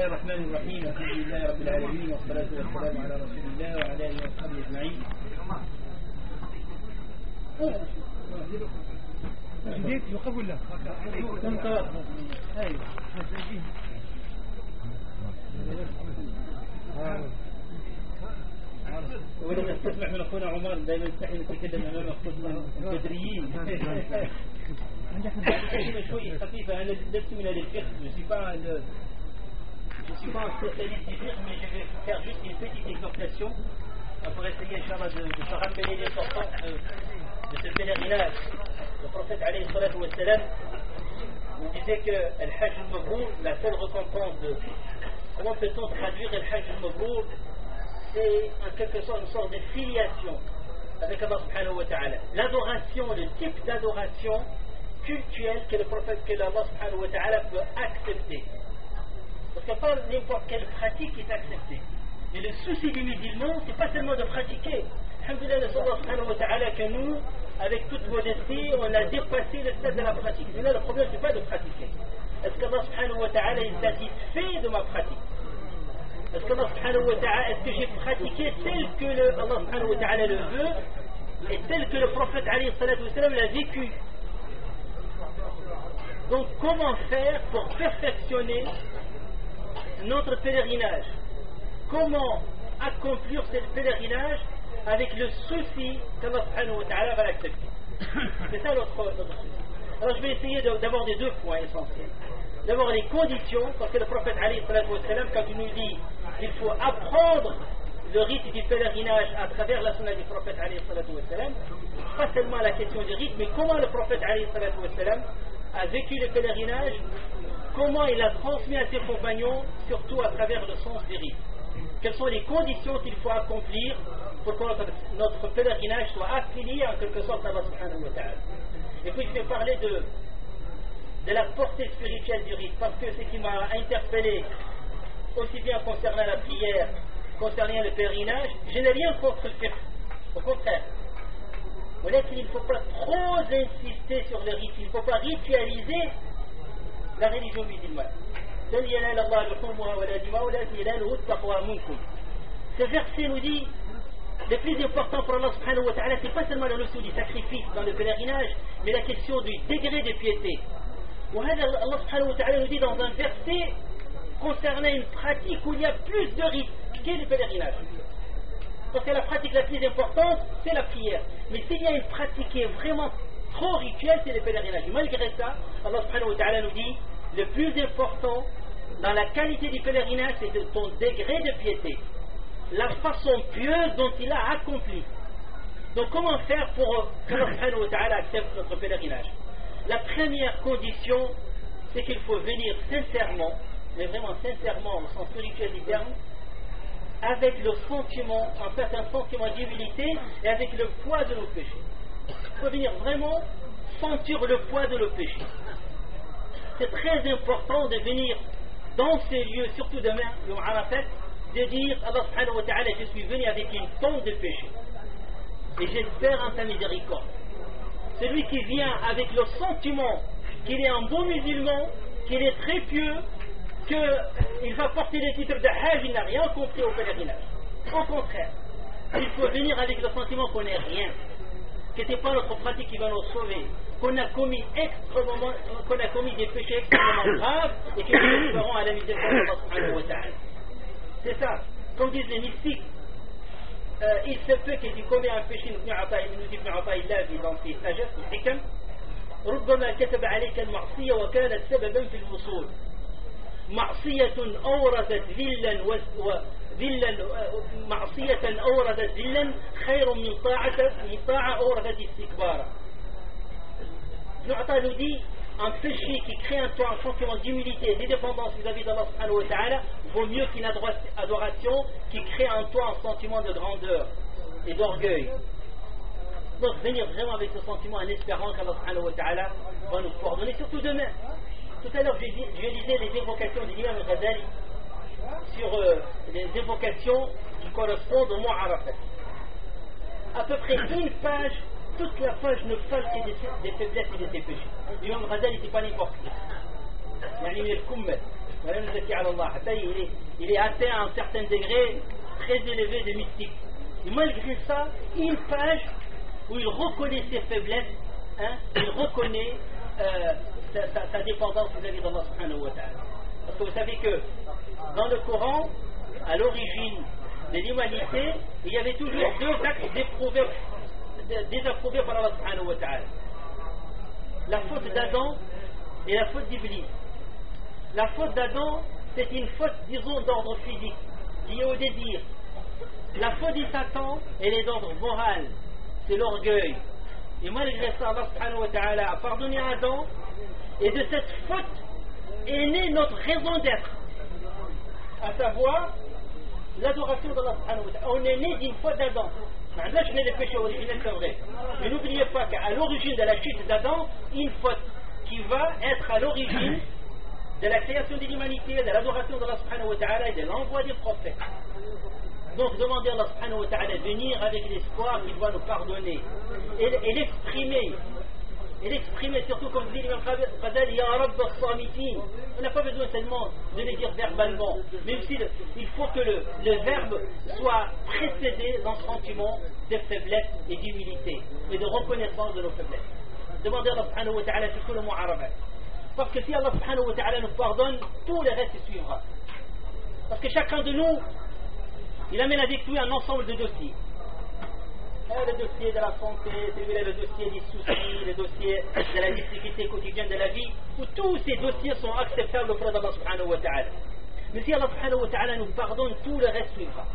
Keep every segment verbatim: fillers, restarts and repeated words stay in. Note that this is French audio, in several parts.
الله الرحمن الرحيم الحمد لله رب العالمين والصلاة والسلام على رسول الله وعلى آله وصحبه أجمعين. جديد يقف ولا؟ أيوه. ولما تسمع من أخونا عمر دائما يستحي نتكلم أمام أخوتنا البدريين. شوية خفيفة. أنا لست من أهل الفقه. Je suis pas le Je ne suis pas un spécialiste du fiqh, mais je vais faire juste une petite exhortation pour essayer, Inch'Allah, de, de se rappeler l'importance de, de ce pèlerinage. Le prophète, alayhi salatu wa salam, nous disait que le Hajj al-Mabrour, la seule récompense de. Comment peut-on traduire le Hajj al-Mabrour? C'est en quelque sorte une sorte de filiation avec Allah subhanahu wa ta'ala. L'adoration, le type d'adoration cultuelle que le prophète, que Allah subhanahu wa ta'ala peut accepter. Parce qu'il n'y a pas n'importe quelle pratique qui est acceptée. Mais le souci des musulmans, c'est pas seulement de pratiquer. Alhamdulillah, le Allah subhanahu wa ta'ala que nous, avec toute modestie, on a dépassé le stade de la pratique. Mais là, le problème, c'est pas de pratiquer. Est-ce qu'Allah subhanahu wa ta'ala est satisfait de ma pratique? Est-ce qu'Allah subhanahu wa ta'ala, est-ce que j'ai pratiqué tel que le, Allah subhanahu wa ta'ala le veut et tel que le prophète alayhi salatu wa salam l'a vécu? Donc, comment faire pour perfectionner notre pèlerinage? Comment accomplir ce pèlerinage avec le souci qu'Allah subhanahu wa ta'ala va l'accepter? C'est ça notre, notre souci. Alors je vais essayer d'aborder deux points essentiels. D'abord les conditions, parce que le prophète alayhi salatu wa salam, quand il nous dit qu'il faut apprendre le rite du pèlerinage à travers la sunna du prophète alayhi salatu wa salam, pas seulement la question du rite, mais comment le prophète alayhi salatu wa salam a vécu le pèlerinage, comment il a transmis à ses compagnons, surtout à travers le sens du rite. Quelles sont les conditions qu'il faut accomplir pour que notre, notre pèlerinage soit affilié en quelque sorte à Allah subhanahu wa ta'ala. Et puis je vais parler de, de la portée spirituelle du rite, parce que ce qui m'a interpellé, aussi bien concernant la prière, concernant le pèlerinage, je n'ai rien contre le fiqh, au contraire. Mais il ne faut pas trop insister sur le rite, il ne faut pas ritualiser la religion musulmane. Ce verset nous dit, le plus important pour Allah subhanahu wa ta'ala, c'est pas seulement la notion du sacrifice dans le pèlerinage, mais la question du degré de piété. Allah subhanahu wa ta'ala nous dit dans un verset concernant une pratique où il y a plus de rites qu'est le pèlerinage. Parce que la pratique la plus importante, c'est la prière. Mais s'il y a une pratique qui est vraiment trop rituelle, c'est le pèlerinage. Malgré ça, Allah subhanahu wa ta'ala nous dit, le plus important dans la qualité du pèlerinage, c'est ton degré de piété, la façon pieuse dont il a accompli. Donc comment faire pour que Allah subhanahu wa ta'ala accepte notre pèlerinage? La première condition, c'est qu'il faut venir sincèrement, mais vraiment sincèrement au sens spirituel du terme, avec le sentiment, en fait un sentiment d'humilité et avec le poids de nos péchés. Il faut venir vraiment sentir le poids de nos péchés. C'est très important de venir dans ces lieux, surtout demain, le Arafat, de dire Allah subhanahu wa ta'ala, je suis venu avec une tonne de péchés et j'espère en ta miséricorde. Celui qui vient avec le sentiment qu'il est un bon musulman, qu'il est très pieux, qu'il va porter le titre de Hajj, il n'a rien compris au pèlerinage. Au contraire, il faut venir avec le sentiment qu'on n'est rien, que ce n'est pas notre pratique qui va nous sauver, qu'on a commis extrêmement, qu'on a commis des péchés extrêmement graves et que nous ferons à la miséricorde d'Allah subhanahu wa ta'ala. C'est ça. Comme disent les mystiques, euh, il se peut que tu commets un péché, nous dit Ibn Ata'illah dans ses sagesses, الحكم ربما كتب عليك المعصية وكانت سببا في الوصول. معصية أوردت ذلا وذلا معصية أوردت ذلا خير من طاعة من طاعة أوردت استكبارا. Ibn Ata'illah nous dit, un péché qui crée en toi un sentiment d'humilité et d'indépendance vis-à-vis d'Allah subhanahu wa ta'ala vaut mieux qu'une adoration qui crée en toi un sentiment de grandeur et d'orgueil. Donc venir vraiment avec ce sentiment en espérant qu'Allah subhanahu wa ta'ala va nous coordonner, surtout demain. Tout à l'heure je, je lisais les évocations de l'imam al-Ghazali sur euh, les évocations qui correspondent au mois Arafat. À peu près une page, toute la page ne parle que des, des faiblesses et de ses péchés. L'imam Ghazali, c'est pas n'importe qui. Il y a il est, il est atteint à un certain degré très élevé de mystique. Et malgré ça, une page où il reconnaît ses faiblesses, hein, il reconnaît euh, sa, sa, sa dépendance vis-à-vis d'Allah subhanahu wa ta'ala. Parce que vous savez que dans le Coran, à l'origine de l'humanité, il y avait toujours deux actes désapprouvés, désapprouvés par Allah subhanahu wa ta'ala. La faute d'Adam et la faute d'Iblis. La faute d'Adam, c'est une faute, disons, d'ordre physique, liée au désir. La faute de Satan, elle est d'ordre moral, c'est l'orgueil. Et malgré ça, Allah subhanahu wa ta'ala a pardonné à Adam, et de cette faute est née notre raison d'être, à savoir l'adoration d'Allah subhanahu wa ta'ala. On est né d'une faute d'Adam. Là, je n'ai les péchés originels, c'est vrai. Mais n'oubliez pas qu'à l'origine de la chute d'Adam, une faute qui va être à l'origine de la création de l'humanité, de l'adoration d'Allah subhanahu wa ta'ala et de l'envoi des prophètes. Donc demandez à Allah subhanahu wa ta'ala de venir avec l'espoir qu'il va nous pardonner et, et l'exprimer. Et l'exprimer surtout comme dit l'imam Ghazali, Ya Rabb as-Samitin. On n'a pas besoin seulement de le dire verbalement, mais aussi le, il faut que le, le verbe soit précédé d'un sentiment de faiblesse et d'humilité et de reconnaissance de nos faiblesses. Demandez à Allah subhanahu wa ta'ala surtout le mu'arabat. Parce que si Allah subhanahu wa ta'ala nous pardonne, tout le reste suivra. Parce que chacun de nous, il amène avec lui un ensemble de dossiers. Le dossier de la santé, celui-là, le dossier des soucis, le dossier de la difficulté quotidienne de la vie, où tous ces dossiers sont acceptables auprès d'Allah subhanahu wa ta'ala. Mais si Allah subhanahu wa ta'ala nous pardonne, tout le reste suivra.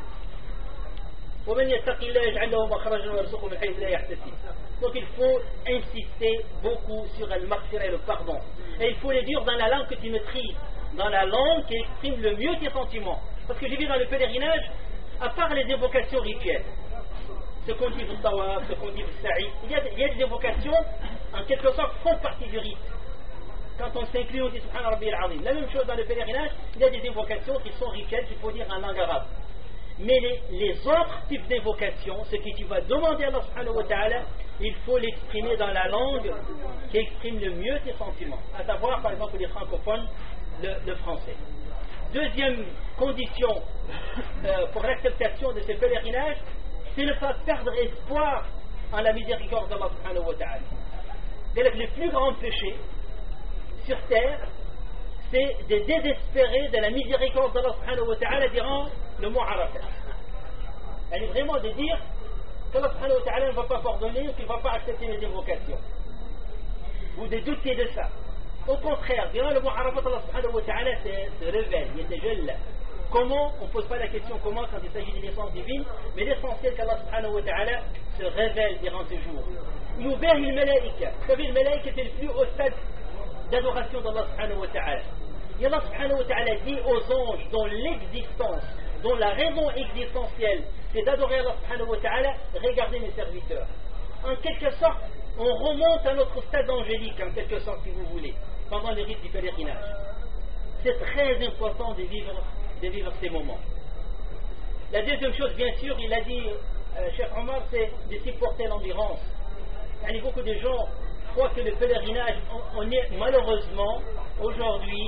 Donc il faut insister beaucoup sur le maghfira et le pardon. Et il faut le dire dans la langue que tu maîtrises, dans la langue qui exprime le mieux tes sentiments. Parce que j'ai vu dans le pèlerinage, à part les évocations rituelles, ce qu'on dit du tawaf, ce qu'on dit du sa'i, il y a, il y a des évocations, en quelque sorte, font partie du rite. Quand on s'inclut, on dit Subhan Rabbi al-Azim. La même chose dans le pèlerinage, il y a des évocations qui sont rituelles, qu'il faut dire en langue arabe. Mais les, les autres types d'évocations, ce que tu vas demander à Allah subhanahu wa ta'ala, il faut l'exprimer dans la langue qui exprime le mieux tes sentiments. À savoir, par exemple, les francophones, le, le français. Deuxième condition euh, pour l'acceptation de ce pèlerinage, c'est ne pas perdre espoir en la miséricorde d'Allah subhanahu wa ta'ala. Les plus grands péchés sur terre, c'est de désespérer de la miséricorde d'Allah subhanahu wa ta'ala durant le mois Arafat. Elle est vraiment de dire qu'Allah subhanahu wa ta'ala ne va pas pardonner ou qu'il ne va pas accepter les invocations. Vous de douter de ça. Au contraire, durant le mois Arafat, Allah subhanahu wa ta'ala se révèle, il était jeune là. Comment, on ne pose pas la question comment quand il s'agit d'une naissance divine, mais l'essentiel qu'Allah subhanahu wa ta'ala se révèle durant ce jour. Yubahi al-malaïka. Vous savez, le malaïka était le plus haut stade d'adoration d'Allah subhanahu wa ta'ala. Et Allah subhanahu wa ta'ala dit aux anges dont l'existence, dont la raison existentielle, c'est d'adorer Allah subhanahu wa ta'ala, regardez mes serviteurs. En quelque sorte, on remonte à notre stade angélique, en quelque sorte, si vous voulez, pendant le rite du pèlerinage. C'est très important de vivre de vivre ces moments. La deuxième chose, bien sûr, il a dit, euh, Cheikh Omar, c'est de supporter l'endurance. Il y a beaucoup de gens croient que le pèlerinage, on, on est malheureusement, aujourd'hui,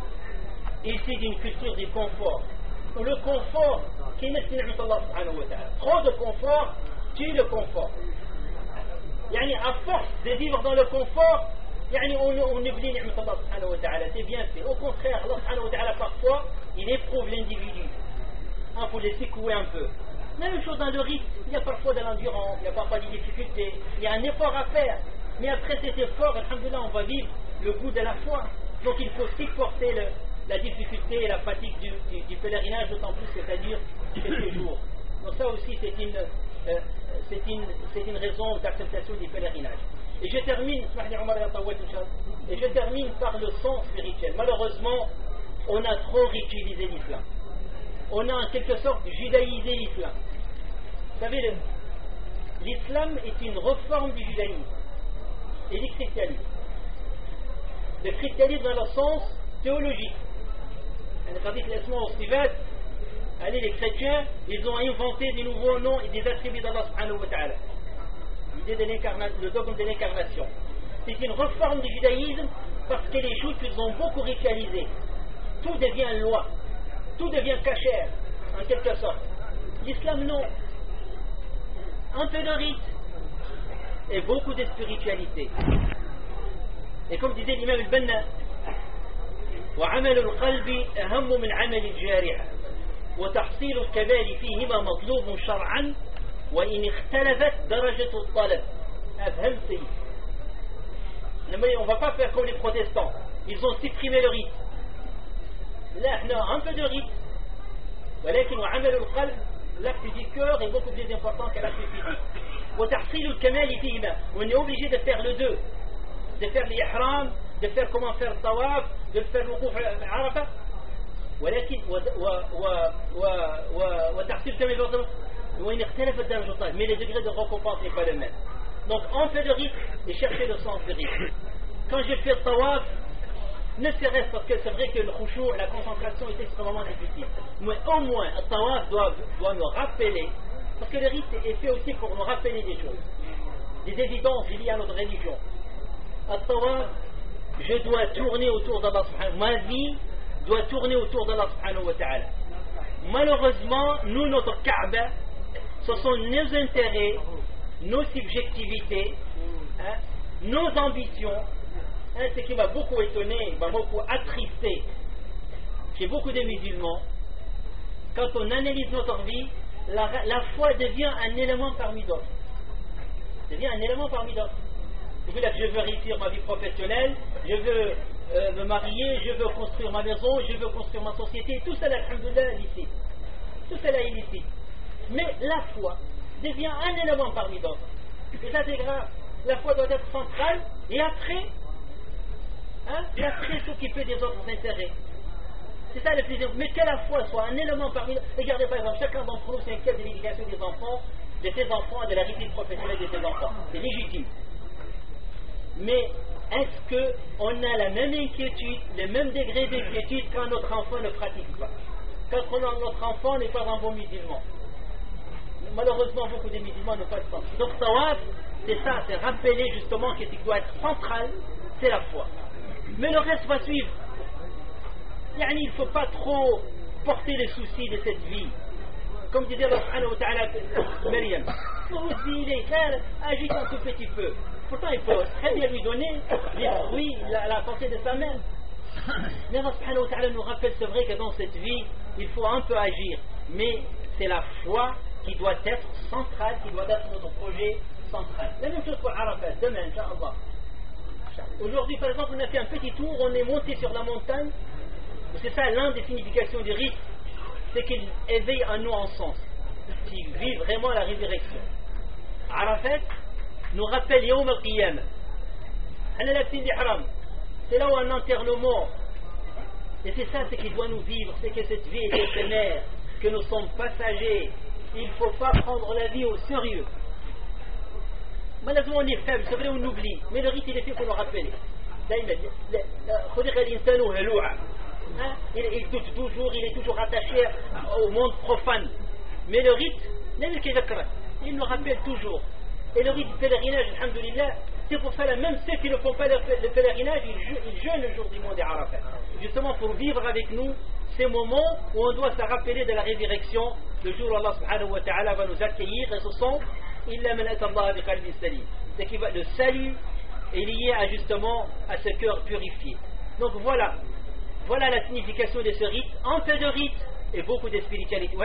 ici d'une culture du confort. Le confort, qui est Allah subhanahu wa ta'ala. Trop de confort, tue le confort. Yani, à force de vivre dans le confort, يعني on, on oublie ni'mat Allah subhanahu wa ta'ala, c'est bien fait. Au contraire, Allah subhanahu wa ta'ala parfois il éprouve l'individu. Il faut les secouer un peu. Même chose dans le rite, il y a parfois de l'endurance, il y a parfois des difficultés, il y a un effort à faire. Mais après cet effort, alhamdoulilah, on va vivre le goût de la foi. Donc il faut supporter le, la difficulté et la fatigue du, du, du pèlerinage, d'autant plus que ça dure quelques jours. Donc ça aussi c'est une, euh, c'est une, c'est une raison d'acceptation du pèlerinage. Et je termine, et je termine par le sens spirituel. Malheureusement, on a trop ritualisé l'islam. On a en quelque sorte judaïsé l'islam. Vous savez, l'islam est une réforme du judaïsme et du christianisme. Le christianisme dans le sens théologique. Allez, les chrétiens, ils ont inventé des nouveaux noms et des attributs d'Allah subhanahu wa ta'ala. L'idée de l'incarnation, le dogme de l'incarnation. C'est une réforme du judaïsme parce que les juifs, ils ont beaucoup ritualisé. tout devient loi, tout devient cachère, en quelque sorte. L'islam, non. Un peu de rite et beaucoup de spiritualité. Et comme disait l'imam al-Banna, وعمل القلب أهم من عمل الجارحة وتحصيل الكمال فيهما مطلوب شرعا وإن اختلفت درجة الطلب. أفهمتي؟ On ne va pas faire comme les protestants. Ils ont supprimé le rite. Là, on a un peu de rite. ولكن وعمل القلب, l'acte du cœur est beaucoup plus important que l'acte physique. وتحصيل الكمال فيهما. On est obligé de faire le deux. De faire l'ihram, de faire comment faire le tawaf, de faire le wuquf à Arafah. ولكن وتحصيل الكمال وإن اختلفت درجة الطلب. Mais les degrés de récompense n'est pas le même. Donc on fait le rite et chercher le sens du rite. Quand je fais le tawaf, ne serait-ce parce que c'est vrai que le khushu', la concentration est extrêmement difficile. Mais au moins, le tawaf doit, doit nous rappeler, parce que le rite est fait aussi pour nous rappeler des choses, des évidences liées à notre religion. Le tawaf, je dois tourner autour d'Allah subhanahu wa ta'ala. Ma vie doit tourner autour d'Allah subhanahu wa ta'ala. Malheureusement, nous, notre Kaaba, ce sont nos intérêts, nos subjectivités, hein, nos ambitions. Hein, ce qui m'a beaucoup étonné, m'a beaucoup attristé chez beaucoup de musulmans, quand on analyse notre vie, la, la foi devient un élément parmi d'autres. Devient un élément parmi d'autres. Je veux réussir ma vie professionnelle, je veux euh, me marier, je veux construire ma maison, je veux construire ma société, tout cela, alhamdoulilah, licite. Tout cela est licite. Mais la foi devient un élément parmi d'autres. Et ça c'est grave. La foi doit être centrale et après, hein, et après s'occuper des autres intérêts. C'est ça le plus important. Mais que la foi soit un élément parmi d'autres. Regardez par exemple, chacun d'entre nous s'inquiète de l'éducation des enfants, de ses enfants et de la réussite professionnelle de ses enfants. C'est légitime. Mais est-ce qu'on a la même inquiétude, le même degré d'inquiétude quand notre enfant ne pratique pas? Quand notre enfant n'est pas un bon musulman? Malheureusement, beaucoup de musulmans n'ont pas de sens. Donc, tawaf, c'est ça, c'est rappeler justement que ce qui doit être central, c'est la foi. Mais le reste va suivre. Yani, il ne faut pas trop porter les soucis de cette vie. Comme disait Allah subhanahu wa ta'ala à Maryam, agite un tout petit peu. Pourtant, il faut très bien lui donner les fruits, la, la pensée de sa mère. Mais Allah subhanahu wa ta'ala nous rappelle, c'est vrai que dans cette vie, il faut un peu agir. Mais c'est la foi qui doit être centrale, qui doit être notre projet central. La même chose pour Arafat, demain, Inch'Allah. Aujourd'hui, par exemple, on a fait un petit tour, on est monté sur la montagne. C'est ça l'un des significations du rite, c'est qu'il éveille en nous un sens, qui vit vraiment la résurrection. Arafat nous rappelle Yawm al-Qiyamah. C'est là où on enterre nos morts. Et c'est ça ce qui doit nous vivre, c'est que cette vie est éphémère, que nous sommes passagers. Il ne faut pas prendre la vie au sérieux. Malheureusement, on est faible, c'est vrai, on oublie. Mais le rite, il est fait pour nous rappeler. Il, il doute toujours, il est toujours attaché au monde profane. Mais le rite, il nous rappelle toujours. Et le rite du pèlerinage, alhamdoulilah, c'est pour ça, même ceux qui ne font pas le pèlerinage, ils, ils jeûnent le jour du monde d'Arafat. Justement pour vivre avec nous ces moments où on doit se rappeler de la résurrection, le jour où Allah subhanahu wa ta'ala va nous accueillir, et ce sont illa man ata Allah bi qalbin salim. C'est que le salut est lié à, justement à ce cœur purifié. Donc voilà, voilà la signification de ce rite, un peu de rite et beaucoup de spiritualité.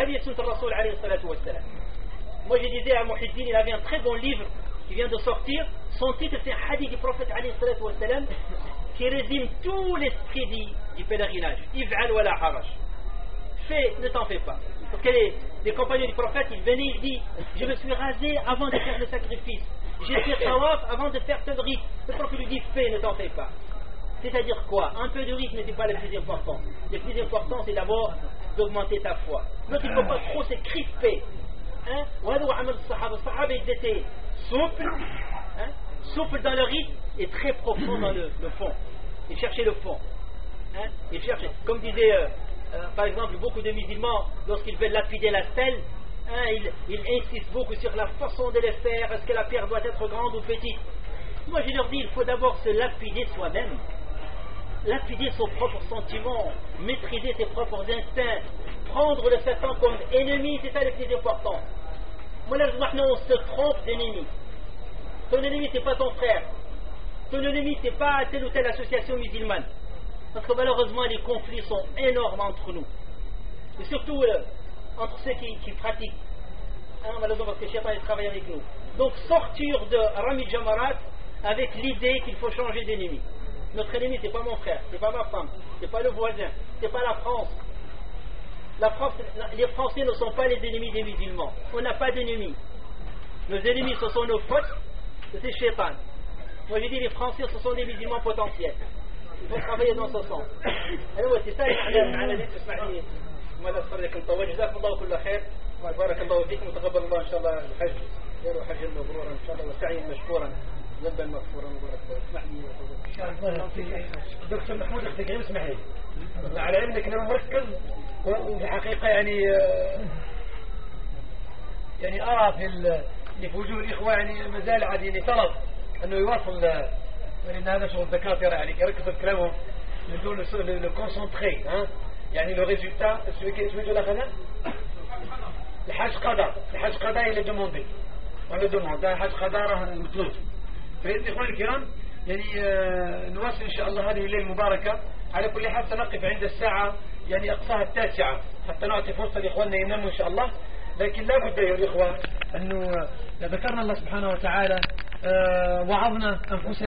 Moi je disais à Muhiddin, il avait un très bon livre qui vient de sortir. Son titre c'est un hadith du prophète qui résume tout l'esprit du, du pèlerinage. If'al wa la haraj. Fais, ne t'en fais pas. Parce que les, les compagnons du prophète, ils venaient, ils disent, je me suis rasé avant de faire le sacrifice. J'ai fait tawaf avant de faire tel rite. Le prophète lui dit, fais, ne t'en fais pas. C'est-à-dire quoi? Un peu de rite, mais ce n'est pas le plus important. Le plus important, c'est d'abord d'augmenter ta foi. Donc il ne faut pas trop se crisper. Hein? Les Sahaba, ils étaient souples, hein? souples dans le rite et très profonds dans le, le fond. Ils cherchaient le fond. Hein? Ils cherchaient, comme disait euh, euh, par exemple beaucoup de musulmans, lorsqu'ils veulent lapider la stèle, hein, ils, ils insistent beaucoup sur la façon de le faire. Est-ce que la pierre doit être grande ou petite? Moi je leur dis, il faut d'abord se lapider soi-même. lapider son propre sentiment, maîtriser ses propres instincts, prendre le Satan comme ennemi, c'est ça le plus important. Malheureusement, on se trompe d'ennemi. Ton ennemi, c'est pas ton frère. Ton ennemi, c'est pas telle ou telle association musulmane. Parce que malheureusement, les conflits sont énormes entre nous. Et surtout euh, entre ceux qui, qui pratiquent. Hein, malheureusement, parce que le Shaitan, il travaille avec nous. Donc, sortir de Rami Jamarat avec l'idée qu'il faut changer d'ennemi. Notre ennemi, c'est pas mon frère, c'est pas ma femme, c'est pas le voisin, c'est pas la France. La France. Les Français ne sont pas les ennemis des musulmans. On n'a pas d'ennemis. Nos ennemis, ce sont nos potes, c'est le Shaitan. Moi, j'ai dit les Français, ce sont des musulmans potentiels. Il faut travailler dans ce sens. Alors, c'est ça الذي تسمعني ماذا صدركم طوال جزاكم الله كل خير وبارك الله فيكم وتقبل الله ان شاء الله الحج خير حجا مبرورا ان شاء الله وسعيا مشكورا ذنبا مغفورا وبارك الله اسمح لي ان شاء الله. دكتور محمود اختي كريم اسمح لي على انك انا مركز وفي الحقيقه يعني يعني ارى في في وجوه الاخوه يعني ما زال عاد يعني طلب انه يواصل لان هذا شغل الدكاتره يعني يركزوا في كلامهم بدون لو كونسونتري ها يعني لو ريزولتا سميتو الاخ الحاج قضاء الحاج قضاء الى دوموندي ولا دوموند الحاج قضاء راه مطلوب. فالاخوان الكرام يعني نواصل ان شاء الله هذه الليله المباركه. على كل حال سنقف عند الساعه يعني اقصاها التاسعه حتى نعطي فرصه لاخواننا يناموا ان شاء الله. لكن لا بد يا الاخوه انه ذكرنا الله سبحانه وتعالى وعظنا انفسنا